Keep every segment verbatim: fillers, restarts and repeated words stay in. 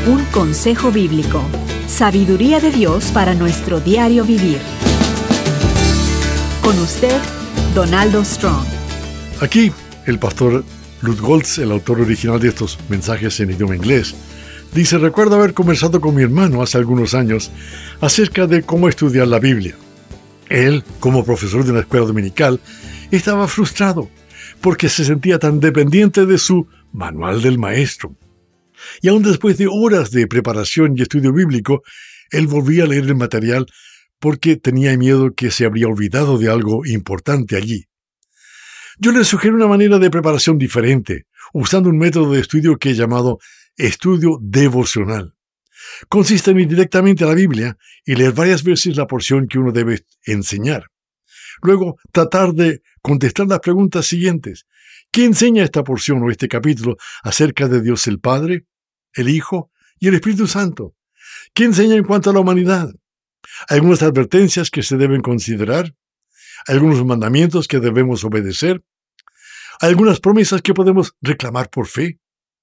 Un consejo bíblico. Sabiduría de Dios para nuestro diario vivir. Con usted, Donaldo Strong. Aquí, el pastor Lutz Goltz, el autor original de estos mensajes en idioma inglés, dice: recuerdo haber conversado con mi hermano hace algunos años acerca de cómo estudiar la Biblia. Él, como profesor de una escuela dominical, estaba frustrado porque se sentía tan dependiente de su manual del maestro. Y aún después de horas de preparación y estudio bíblico, él volvía a leer el material porque tenía miedo que se habría olvidado de algo importante allí. Yo le sugiero una manera de preparación diferente, usando un método de estudio que he llamado estudio devocional. Consiste en ir directamente a la Biblia y leer varias veces la porción que uno debe enseñar. Luego, tratar de contestar las preguntas siguientes. ¿Qué enseña esta porción o este capítulo acerca de Dios el Padre, el Hijo y el Espíritu Santo? ¿Qué enseña en cuanto a la humanidad? ¿Algunas advertencias que se deben considerar? ¿Algunos mandamientos que debemos obedecer? ¿Algunas promesas que podemos reclamar por fe?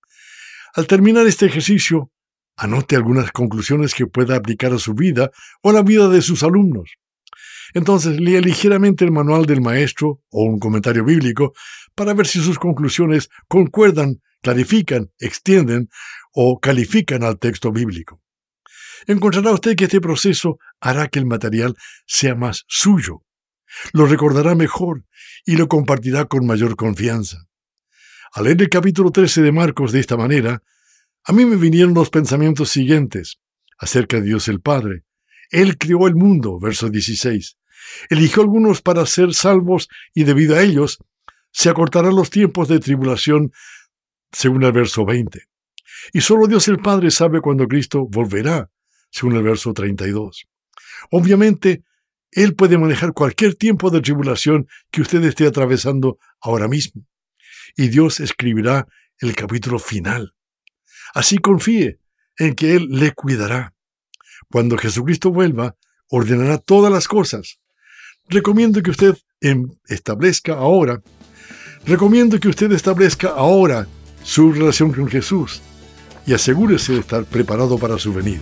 Al terminar este ejercicio, anote algunas conclusiones que pueda aplicar a su vida o a la vida de sus alumnos. Entonces, lea ligeramente el manual del maestro o un comentario bíblico para ver si sus conclusiones concuerdan, clarifican, extienden o califican al texto bíblico. Encontrará usted que este proceso hará que el material sea más suyo. Lo recordará mejor y lo compartirá con mayor confianza. Al leer el capítulo trece de Marcos de esta manera, a mí me vinieron los pensamientos siguientes acerca de Dios el Padre. Él creó el mundo, verso dieciséis. Eligió algunos para ser salvos y debido a ellos se acortarán los tiempos de tribulación, según el verso veinte. Y solo Dios el Padre sabe cuándo Cristo volverá, según el verso treinta y dos. Obviamente, Él puede manejar cualquier tiempo de tribulación que usted esté atravesando ahora mismo. Y Dios escribirá el capítulo final. Así confíe en que Él le cuidará. Cuando Jesucristo vuelva, ordenará todas las cosas. Recomiendo que usted establezca ahora, recomiendo que usted establezca ahora su relación con Jesús y asegúrese de estar preparado para su venida.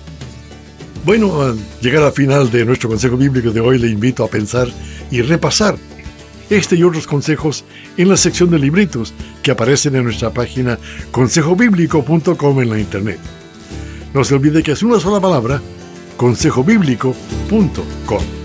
Bueno, al llegar al final de nuestro consejo bíblico de hoy, le invito a pensar y repasar este y otros consejos en la sección de libritos que aparecen en nuestra página consejo bíblico punto com en la internet. No se olvide que es una sola palabra, consejo bíblico punto com.